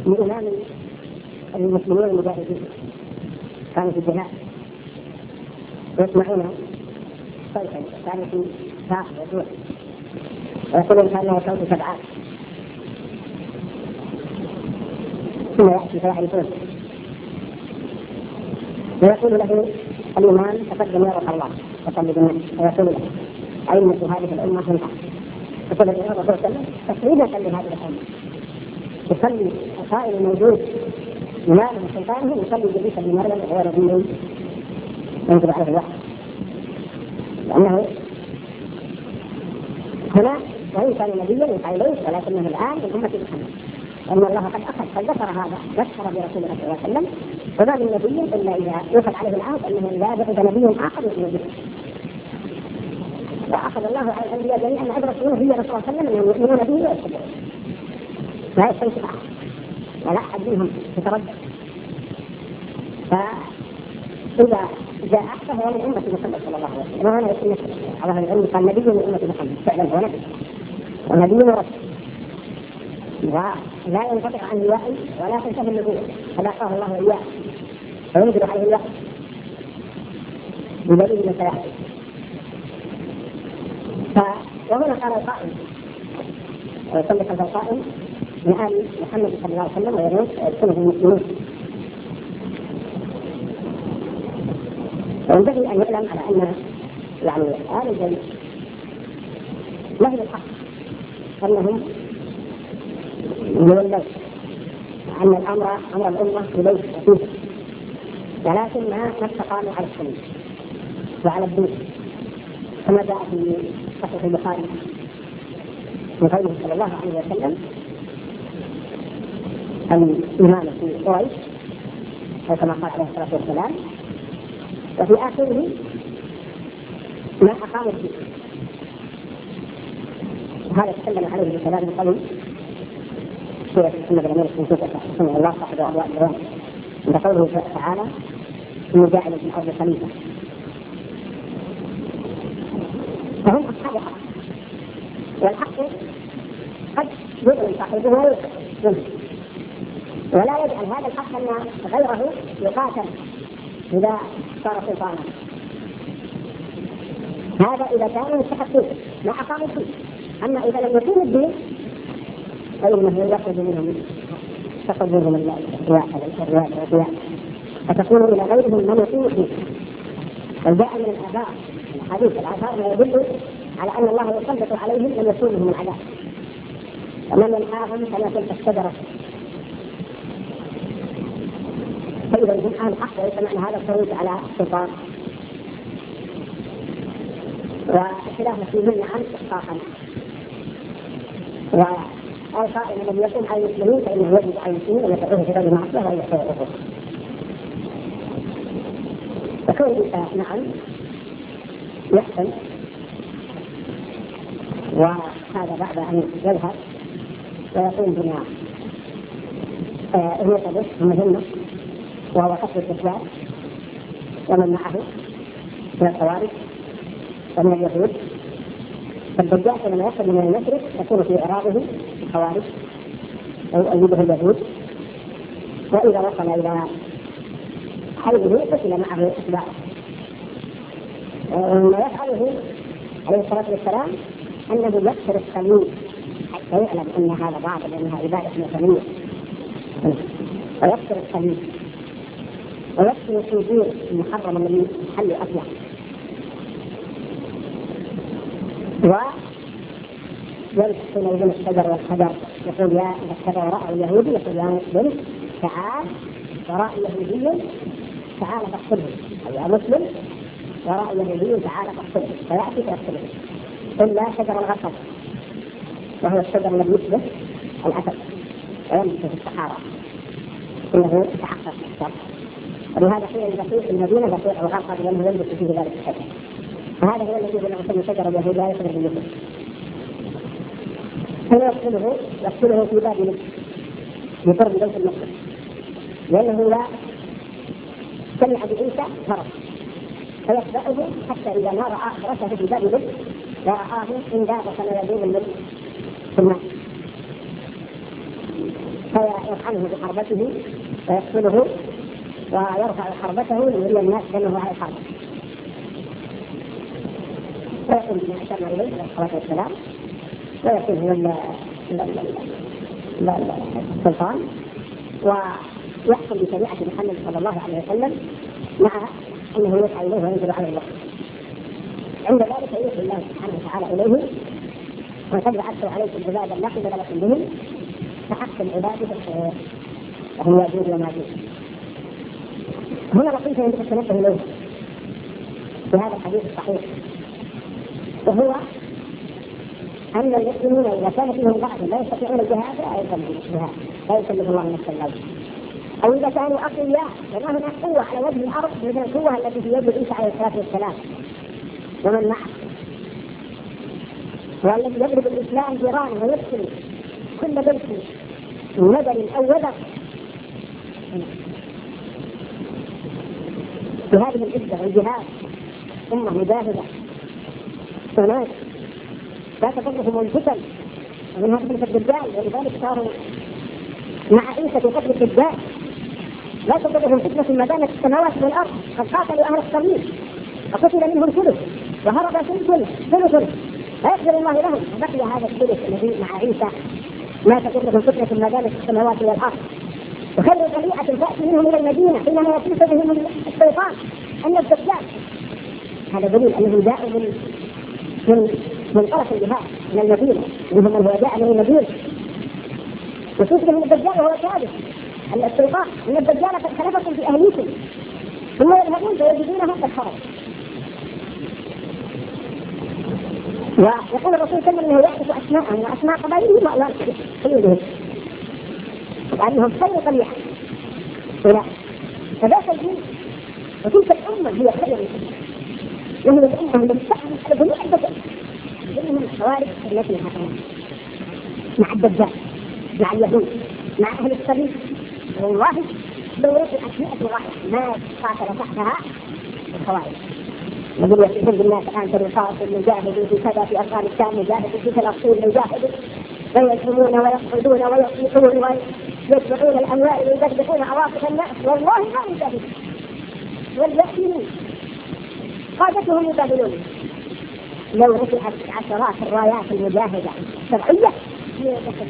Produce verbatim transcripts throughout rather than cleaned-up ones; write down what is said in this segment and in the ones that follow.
لإمام المسلمين المجاهدين كانوا في الجهاد يسمعون صوتا كانوا في ساق وجوع ويقولون كأنه صوت سبعات ثم يأتي فيعرفون ويقول له الإمام تقدم يا روح الله وصلي بالنبي ويقول له أئمة هذه الأمة هم يقول الإمام صلى الله عليه وسلم تقريبا يصلي هذه الأمة يصلي القائل الموجود إمامه سلطانه يصلي جليسا لمريم غير ذي ينزل عليه الوحي لأنه هنا وإن كان نبيا يوحى إليه ولكنه الآن من أمة محمد لأن الله قد أخذ قد ذكر هذا ذكر برسول الله صلى الله عليه وسلم وما من نبي إلا إذا يؤخذ عليه العهد أنه لا بعث نبي آخر يؤمن به وأخذ الله على الأنبياء جميعا عبر رسوله هي رسول الله صلى الله عليه وسلم أنهم يؤمنون به ويتبعون لا يستنكف أحد ولا أحد منهم يتردد فإذا جاء أحد هو من أمة محمد صلى الله عليه وسلم وهنا يسمى على العلم قال نبي من أمة محمد فعلا هو نبي ونبي ورسول ولا ينقطع عن الوحي ولا تنتهي النبوة فذاقه الله إياه وينزل عليه الوحي بدليل من سيأتي وهنا قال القائل ويصلي خلف القائل من آل محمد صلى الله عليه وسلم ويرون ويدخله المسلمون وينبغي أن يعلم على أن يعني آل البيت لهم الحق أنهم يولون أن الأمر أمر الأمة إليه وفيه ولكن ما استقاموا على السنة وعلى الدين كما جاء في صحيح البخاري من قوله صلى الله عليه وسلم الإمام في قريش كما قال عليه الصلاة والسلام وفي آخره ما أقاموا الدين وهذا تكلم عليه بكلام قوي سورة محمد الأمير السنسوطة سمع الله صاحب أضواء الجوان عند قوله تعالى إنه جاعل في الأرض خليفة فهم أصحاب الحق والحق قد يؤمن صاحبه ويؤمن ولا يجعل هذا الحق أن غيره يقاتل إذا صار سلطانا هذا إذا كانوا مستحقين ما أقاموا الدين أما إذا لم يكن الدين فإنه يخرج منهم تخرج منهم الرياء والرياء فتكون إلى غيرهم من يقيم الدين وجاء من الآباء الحديث الآثار ما يدل على أن الله يسلط عليهم من يصونهم العذاب ومن ينهاهم كما تلك الشجرة فإذا هم أهل الحق وليس معنى هذا الخروج على السلطان وخلاف فيهن عن إحقاقا والقائل الذي يقوم على المسلمين فإنه يجب على المسلمين أن يتعوه في غير معصية وأن يحتوه فكون الإنسان نعم يحسن وهذا بعد أن يذهب ويقوم بما يرتبط مهمة وهو قتل الدجال ومن معه من الخوارج ومن اليهود فالدجال لما يصل من المشرق يكون في إعراضه الخوارج أو يؤيده اليهود وإذا وصل إلى حيث قتل معه أتباعه وما يفعله عليه الصلاة والسلام أنه يكسر الصليب حتى يعلم أن هذا باطل لأنها عبادة وثنية ويكسر الصليب ويكسر الخنزير المحرم الذي حل أكله ويمسح بين الشجر والحجر يقول يا إذا رأى اليهودي يقول يا مسلم تعال ورأى يهودي تعال فاقتله أو يا مسلم ورأى يهودي تعال فاقتله فيأتي فيقتله إلا شجر الغصب وهو الشجر الذي يشبه الأسد ويمشي في الصحراء إنه يتحقق الشر ولهذا حين البقيع في المدينة بقيع الغرقد لأنه يلبس فيه ذلك الشجر وهذا هو الذي يقول عن شجر اليهود لا يخرج من يده فيقتله يقتله في باب نفسه بقرب بيت المقدس لأنه لا سمع بعيسى هرب فيتبعه حتى إذا ما رأى رأسه في باب بيت ورآه إن ذاب كما يدور الملك ثم فيطعنه بحربته ويقتله ويرفع حربته ليري الناس بأنه على الحرب. فيقوم بما أشرنا إليه عليه الصلاة والسلام ويكون هو السلطان ويحكم بشريعة محمد صلى الله عليه وسلم مع أنه يسعى إليه وينزل على الله. عند ذلك يوحي الله سبحانه وتعالى إليه وقد بعثت عليكم عبادا لا قبل لكم بهم فحكم عباده الخير وهم يأجوج وماجوج. هنا لطيفة يجب التنبه إليه في هذا الحديث الصحيح، وهو أن المسلمين إذا كان فيهم ضعف لا يستطيعون الجهاد لا يسلمون الجهاد لا يسلم الله نفسا لهم، أو إذا كانوا أقوياء وما هناك قوة على وجه الأرض مثل القوة التي في يد عيسى عليه الصلاة والسلام ومن معه، والذي يضرب الإسلام جيرانه ويقتل كل بلد نذر أو وذر بهذه العزة والجهاد أمة مجاهدة هناك لا تضرهم الفتن ومنها فتنة الدجال، ولذلك صاروا مع عيسى في قتل الدجال لا تضرهم فتنة ما دامت السماوات والأرض. قد قاتلوا أهل الصليب وقتل منهم ثلث وهرب ثلث ثلث لا يقدر الله لهم، وبقي هذا الثلث الذي مع عيسى ما تضرهم فتنة ما دامت السماوات والأرض. وخير طليعة تأتي منهم إلى المدينة حينما يطيف بهم الشيطان أن الدجال. هذا دليل أنه جاء من من من طرف الجهاد من المدينة، منهم من هو جاء من المدينة وتوجد من الدجال وهو كاذب أن الشيطان أن الدجال قد خلفكم في أهليكم ثم يذهبون فيجدونهم قد خرج. ويقول الرسول صلى الله عليه وسلم أنه يعرف أسماءهم وأسماء قبائلهم وألوان حيودهم وأنهم خير طليعة إلى فذاك الدين وتلك الأمة هي خير وهي الأمة التي تحمل على جميع البشر منهم الخوارج التي مع الدجال مع اليهود مع أهل الصليب. والله لو رفعت مئة راية ما قاتل تحتها الخوارج. نقول يحب الناس الآن تنقاتل نجاهد في كذا في أفغانستان نجاهد في فلسطين نجاهد ويزعمون ويقعدون ويصيحون ويتبعون الأموال ويدغدغون عواطف الناس والله ما يجاهدون واليأتين قادتهم يجاهدون. لو رفعت عشرات الرايات المجاهدة الشرعية هي دخل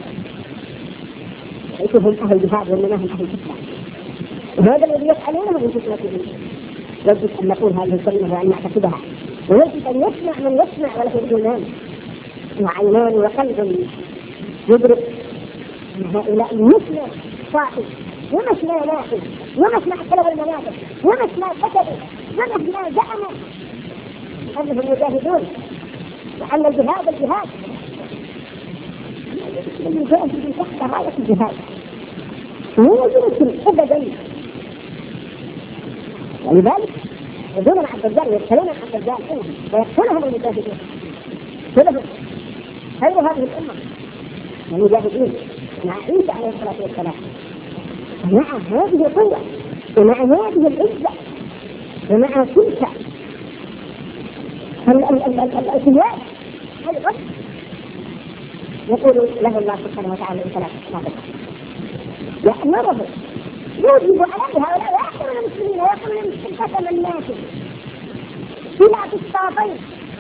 يعيشهم أهل جهاد ومنهم أهل فتنة، وهذا الذي يفعلونه من فتنتهم. يجب أن نقول هذه الكلمة وأن نعتقدها، ويجب أن يسمع من يسمع وله إيمان وعينان وقلب يدرك أن هؤلاء مثل صاحب ومثل ناحي ومثل طلب المنافع ومثل كتبوا ومثل زعموا أنهم يجاهدون وأن الجهاد الجهاد الجهاد تحت راية الجهاد هو يمكن أبدا. ولذلك يدون مع الدجال ويدخلون مع الدجال ويقتلهم المجاهدين كلهم خير هذه الأمة المجاهدين مع عيسى عليه الصلاة والسلام مع هذه القوة ومع هذه العزة ومع تلك الأشياء الغد يقول له الله سبحانه وتعالى ثلاثة يأمره يوجب على هؤلاء ويأمر المسلمين ويأمر المسلمين الناس بلا تستاطين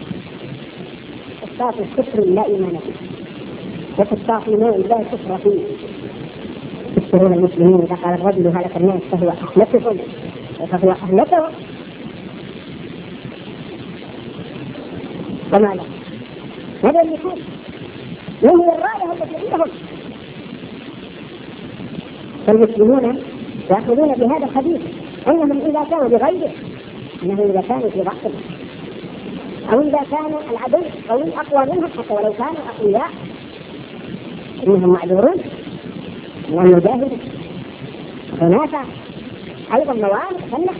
الصاف الكفر لا إيمان فيه وفي الصاف إيمان لا كفر فيه. يذكرون المسلمين إذا قال الرجل هلك الناس فهو أهلكهم فهو أهلكهم وما له هذا النفوس وهي الراية التي عندهم. فالمسلمون يأخذون بهذا الحديث أنهم إذا كانوا بغيره أنهم إذا كانوا في ضعف أو إذا كان العدو قوي أقوى منهم حتى ولو كانوا أقوياء إنهم معذورون لأن يجاهدوا. هناك أيضا موانع تمنع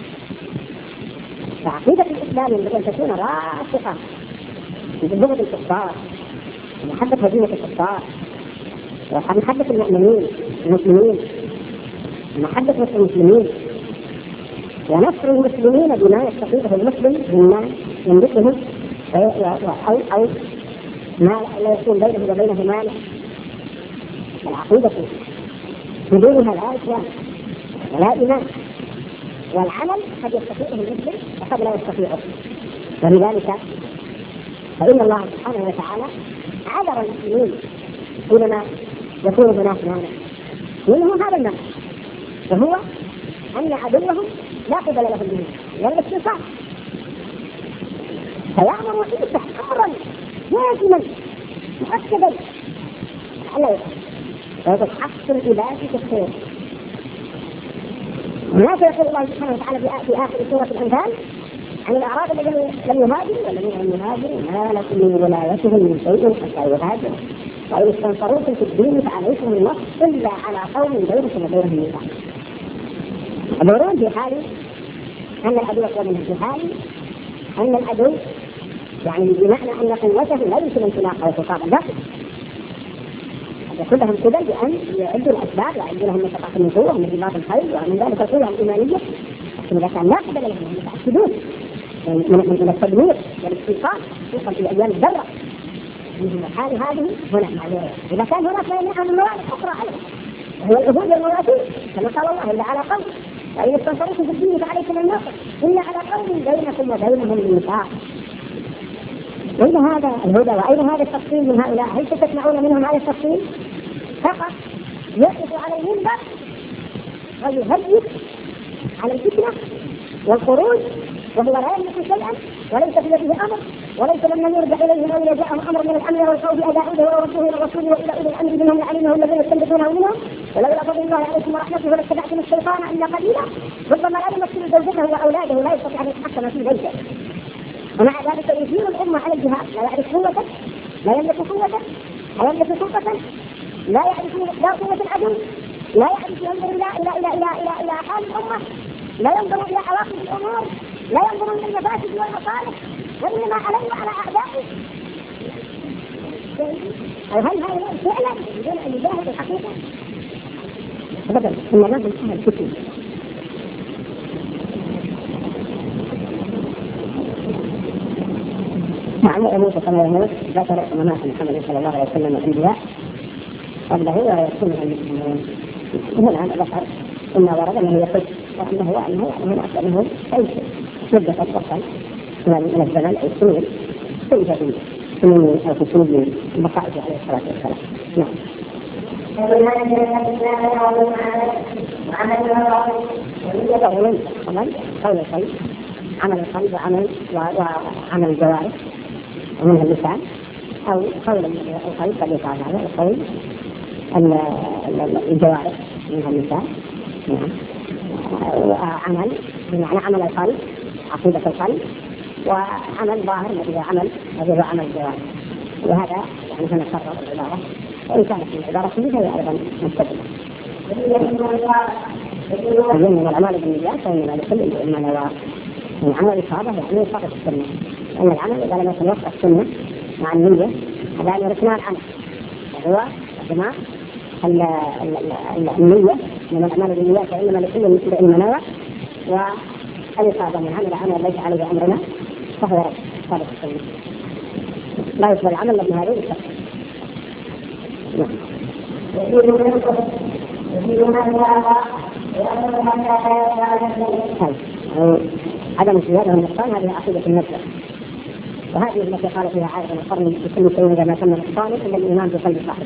فعقيدة الإسلام ينبغي أن تكون راسخة بجهد الكفار ومحبة هزيمة الكفار ومحبة المؤمنين المسلمين ومحبة المسلمين ونصر المسلمين بما يستطيعه المسلم مما يملكه أو أو ما لا يكون بينه وبينه مال العقيدة بدونها لا إسلام ولا إيمان، والعمل قد يستطيعه المسلم وقد لا يستطيعه. ولذلك فإن الله سبحانه وتعالى عذر المسلمين حينما يكون هناك مانع منهم هذا المانع، وهو أن عدوهم لا قبل لهم به ولا الاستنصار، فيأمر عيسى أمرا لازما مؤكدا ألا يفعل وتتحصل العباد في الخير. هناك يقول الله سبحانه وتعالى في آخر سورة الأنفال عن الأعراب الذين لم يهاجروا والذين لم يهاجروا ما لكم من ولايتهم من شيء حتى يهاجروا وإن استنصروكم في الدين فعليكم النصر إلا على قوم غيركم وغيرهم ميثاق. الورود في حال أن العدو يقوى منه، في حال أن العدو يعني بمعنى أن قوته لا يمكن انطلاقها وتقابل ذاته، يكون لهم قبل بأن يعدوا الأسباب ويعدوا لهم نشاطات النبوة ومن رباط الخير ومن ذلك القوة الإيمانية، لكن إذا كان لا قبل لهم يتأكدون من التدمير والاستيقاظ خصوصا في أيام الذرة من حال هذه هنا معذورة. إذا كان هناك ما يمنعهم من موارد أخرى أيضا وهو العهود والمواثيق كما قال الله إلا على قوم وإن استنصروكم في الدين فعليكم النصر إلا على قوم بينكم وبينهم ميثاق. أين هذا الهدى وأين هذا التفصيل من هؤلاء؟ هل تسمعون منهم هذا التفصيل؟ فقط يقف على المنبر ويهدد على الفتنة والخروج وهو لا يملك شيئا وليس في يده أمر وليس لمن يرجع إليهم أو إذا جاءهم أمر من الأمن والخوف أذاعوه وردوه إلى الرسول وإلى أولي الأمر منهم لعلمه الذين يستنبطونه منهم ولولا فضل الله عليكم ورحمته لاتبعتم الشيطان إلا قليلا. ربما لا يمثل زوجته وأولاده لا يستطيع أن يتحكم في بيته، ومع ذلك يثير الأمة على الجهاد، لا يعرف قوته، لا يملك قوته، لا يملك سلطة، لا يعرف لا قوة العدو، لا يعرف ينظر إلى إلى إلى إلى إلى إلى حال الأمة، لا ينظر إلى عواقب الأمور، لا ينظر إلى المفاسد والمصالح، وإنما عليه وعلى أعدائه. هل هؤلاء فعلا يريدون أن يجاهدوا الحقيقة؟ أبدا، إن لازم أهل الفتن. نعم يموت كما يموت ذكر أمامات محمد صلى الله عليه وسلم الأنبياء قبله ويكون المسلمون. هنا ذكر إن ورد أنه يقول وأنه وأنه وأنه وأنه أي مدة أطول من الزمن أو سنين تنتهي سنين أو في سنين بقائه عليه الصلاة والسلام. نعم. عمل قول القلب عمل القلب وعمل وعمل الجوارح ومنها اللسان أو قول القلب قد يفعل هذا القول الجوارح منها اللسان. نعم. وعمل بمعنى عمل القلب عقيدة القلب وعمل ظاهر الذي هو عمل الذي هو عمل الجوارح. وهذا يعني هنا كرر العبارة وإن كانت العبارة كلها هي أيضا مستدلة. من الأعمال بالنيات فإنما لكل ما نوى من عمل الإصابة يعني وفق السنة، لأن العمل إذا لم يكن وفق السنة مع النية هذا ركنان العمل وهو جماعة النية من الأعمال بالنيات فإنما لكل مثل ما نوى والإصابة من عمل عمل ليس عليه أمرنا فهو رد وفق السنة لا يقبل العمل لابن هذه الشخص. عدم الزيادة والنقصان هذه عقيدة النفس، وهذه التي قال فيها عائشة القرن بكل شيء إذا ما تم نقصان إلا الإيمان بقلب صاحبه،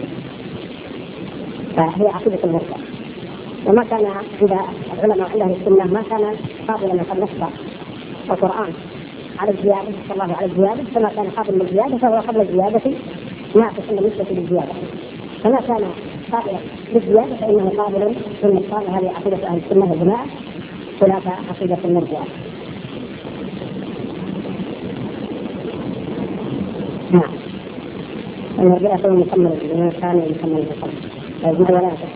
فهي عقيدة النفس. وما كان عند العلماء عند أهل السنة ما كان قابلا من قد نص القرآن على الزيادة صلى الله على الزيادة فما كان قابل للزيادة فهو قبل الزيادة ناقص بالنسبة للزيادة، فما كان قابلا للزيادة فإنه قابل للنقصان. هذه عقيدة أهل السنة والجماعة خلاف عقيدة المرجئة. نعم. المرجئة هو مكمل الإيمان كان يكمل القلب يجب ولا نعم.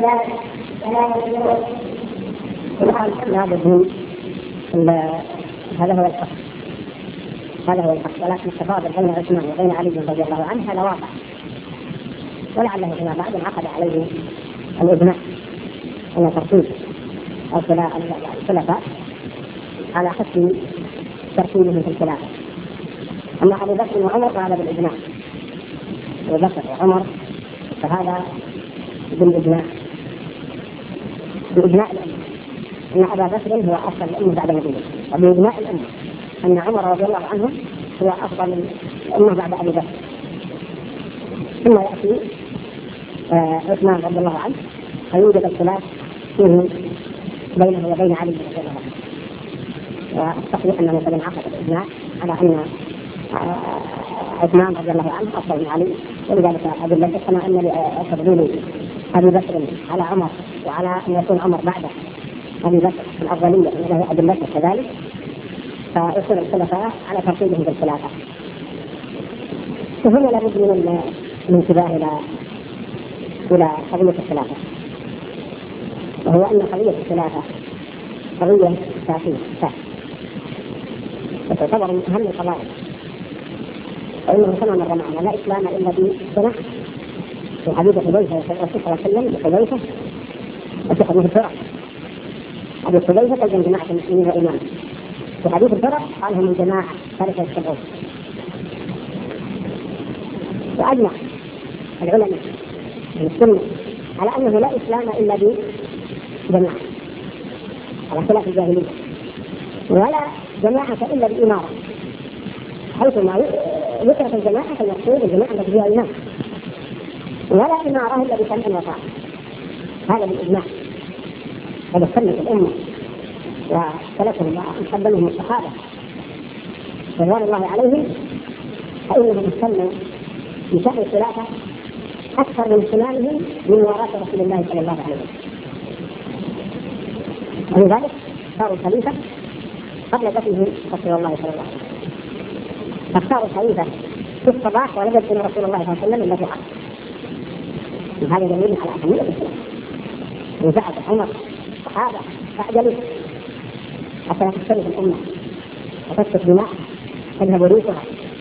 هذا هذا هو الحق، هذا هو الحق. ولكن التفاضل بين عثمان وبين علي رضي الله عنه هذا واقع، ولعله فيما بعد انعقد عليه الإجماع أن ترتيب الخلفاء على حسب ترتيبهم في الخلافة. أما أبو بكر وعمر فهذا بالإجماع، أبو بكر وعمر فهذا بالإجماع، بإجماع الأمة أن أبا بكر هو أفضل الأمة بعد نبيه، وبإجماع الأمة أن عمر رضي الله عنه هو أفضل الأمة بعد أبي بكر. ثم يأتي عثمان رضي الله عنه فيوجد الخلاف فيه بينه وبين علي رضي الله عنه. والصحيح أنه قد انعقد الإجماع على أن عثمان رضي الله عنه أفضل من علي، ولذلك أدلة كما أن لتفضيل أبي بكر على عمر وعلى أن يكون عمر بعد أبي بكر في الأفضلية له أدلة كذلك، فيصير الخلفاء على ترتيبهم بالخلافة. فهنا لابد من الانتباه إلى إلى قضية الخلافة، وهو أن قضية الخلافة قضية سياسية وتعتبر من أهم القضايا، وإنه كما مر معنا لا إسلام إلا بجماعة. في حديث حذيفة الرسول صلى الله عليه وسلم بحذيفة وفي حديث الفرق، حديث حذيفة قال جماعة المسلمين وإمام، في حديث الفرق قال هم الجماعة ثالثة السبعون. وأجمع العلماء من السنة على أنه لا إسلام إلا بجماعة على خلاف الجاهلية، ولا جماعة إلا بإمارة، حيث ما يترك الجماعة فالمقصود الجماعة التي فيها إمام، ولا إمارة إلا بسمع وطاعة. هذا بالإجماع، هذا سنة الأمة وسلفهم وقدمهم الصحابة رضوان الله عليهم، فإنهم استنوا بشأن الخلافة أكثر من اهتمامهم من وراء رسول الله صلى الله عليه وسلم. ولذلك صاروا خليفة قبل دفنه رسول الله صلى الله عليه وسلم، فاختاروا خليفة في الصباح ولم يدفن رسول الله صلى الله عليه وسلم إلا في عصر. وهذا دليل على أهمية الإسلام. وزعت عمر الصحابة فأعجلوا حتى تختلف الأمة وتسفك دماء تذهب ريحها،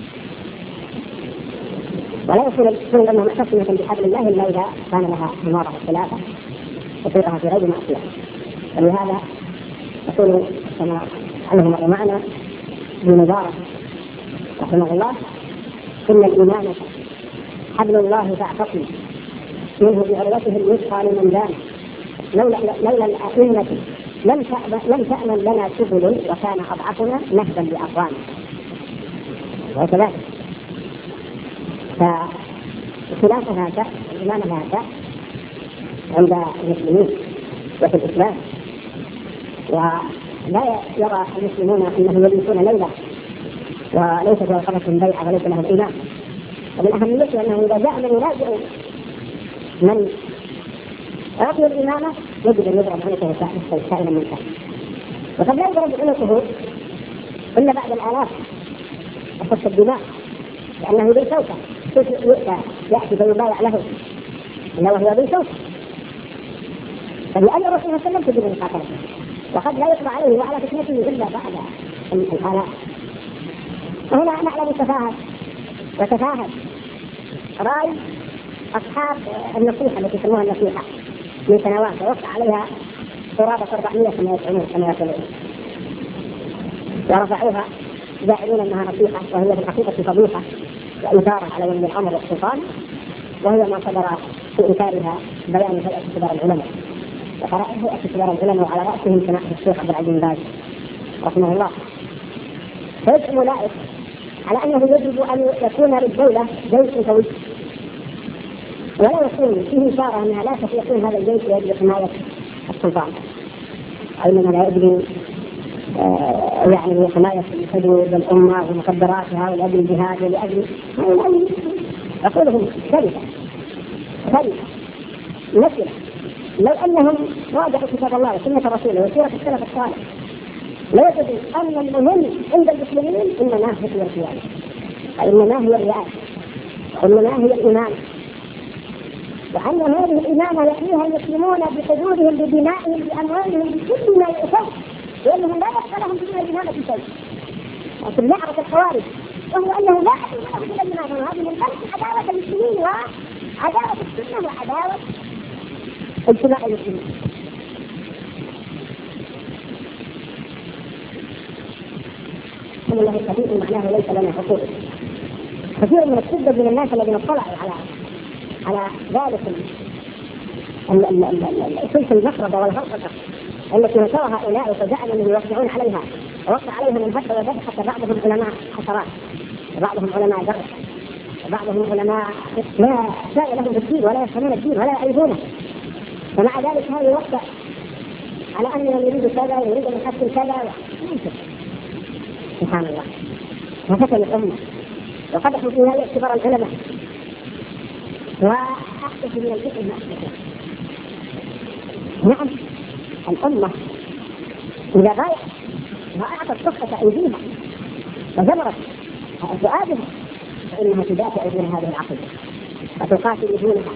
ولا يصير الأمة معتصمة بحبل الله إلا إذا كان لها إمارة الخلافة وصيرها في غير معصية. ولهذا يقول كما أنه مر معنا بمبارك رحمه الله: إن الإيمان حبل الله فاعتصم منه بعروته الوثقى لمن دان، لولا لولا الأئمة لم لم تأمن لنا سبل وكان أضعفنا نهبا بأقوام. وكذلك فخلافة هذا الإمام هذا عند المسلمين وفي الإسلام، ولا يرى المسلمون أنه يجلسون ليلة وليس في رقبتهم بيعة وليس لهم إمام. ومن أهميته أنه إذا جاء من ينازع من أعطي الإمامة يجب أن يضرب عنقه سائلا من كان، وقد لا يضرب عنقه إلا بعد الآلاف وقص الدماء، لأنه ذي شوكة يؤتى يأتي فيبايع له إلا وهو ذي شوكة، فلأن الرسول صلى الله عليه وسلم تجب مقاتلته، وقد لا يطلع عليه وعلى فتنته إلا بعد الآلاف. وهنا نعلم تفاهة وتفاهة رأي أصحاب النصيحة التي يسموها النصيحة من سنوات ووقع عليها قرابة أربعمائة كما يزعمون كما يقولون، ورفعوها زاعمين أنها نصيحة وهي في الحقيقة فضيحة وإثارة على ولي الأمر والسلطان، وهي ما صدر في إثارها بيان هيئة كبار العلماء. وقرأ هيئة كبار العلماء وعلى رأسهم سماحة الشيخ عبد العزيز بن باز رحمه الله، فيزعم أولئك على أنه يجب أن يكون للدولة جيش قوي، ولا يكون فيه إشارة أنها لا يكون هذا الجيش لأجل حماية السلطان، إنما لا يجب آه يعني حماية حدود الأمة ومقدراتها ولأجل الجهاد ولأجل عقولهم كارثة كارثة مثلا. لو أنهم راجعوا كتاب الله وسنة رسوله وسيرة السلف الصالح لوجدوا أن المهم عند المسلمين إنما هي القيادة، إنما هي الرئاسة، إنما هي الإمامة، وأن هذه الإمامة يحميها المسلمون بحدودهم بدمائهم بأموالهم بكل ما يؤثر لأنهم لا يبقى لهم في الإمامة شيء. لكن لعبة الخوارج وهو أنه لا يحل لهم في الإمامة، وهذه من درس عداوة المسلمين وعداوة السنة وعداوة اجتماع المسلمين. ثم الله الكثير معناه ليس لنا حقوق. كثير من الشدة من الناس الذين اطلعوا على على ذلك سلسلة المخربة والغرقة التي نشرها هؤلاء وجعلوا يوقعون عليها ووقع عليها من هدى وذبح، حتى بعضهم علماء حشرات وبعضهم علماء جرح وبعضهم علماء لا شيء لهم بالدين ولا يفهمون الدين ولا يعرفونه، ومع ذلك هذا يوقع على أننا نريد كذا ونريد أن نحسن كذا. سبحان الله. وفتن الأمة وقدحوا في هذه اعتبار العلماء وأحدث من الإثم ما أحدثه. نعم الأمة إذا ضايعت وأعطت صفة أيديها وجبرت فؤادها فإنها تدافع دون هذه العقيدة وتقاتل دونها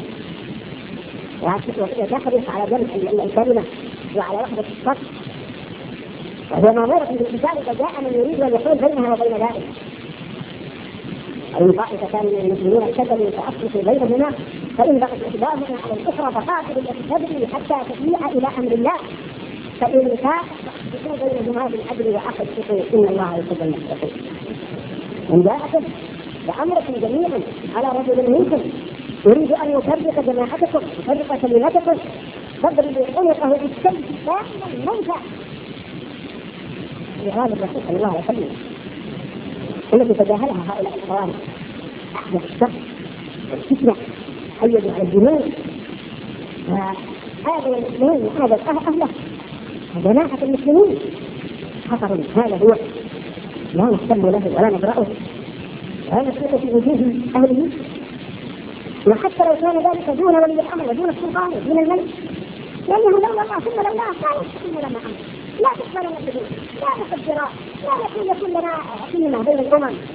وتحرص على جمع الكلمة وعلى وحدة الصف، وهي مأمورة بالقتال إذا جاء من يريد أن يحول بينها وبين ذلك. أي طائفتان من المسلمين اقتتلوا فأصلحوا بينهما فإن بغت إحداهما على الأخرى فقاتلوا التي تبغي حتى تفيء إلى أمر الله فإن فاء فاقسطوا بينهما بالعدل وأقسطوا إن الله يحب المقسطين. إن جاءكم بأمركم جميعا على رجل منكم يريد أن يفرق جماعتكم يفرق كلمتكم فاضربوا عنقه بالسيف دائما موتى. لهذا الرسول صلى الله عليه وسلم الذي تجاهلها هؤلاء الخوارج أحدث الشر والفتنة أيدوا على الجنون وهذا المسلمين وهذا أهله جماعة المسلمين خطر. هذا هو لا نهتم له ولا نبرأه ولا نسلك في وجوه أهله، وحتى لو كان ذلك دون ولي الأمر ودون السلطان ودون الملك، لأنه لولا الله ثم لولا لا يستقيم لنا أمر، لا تقبل لنا الحدود، لا نقدر، لا يكون يكون لنا سنة بين الأمم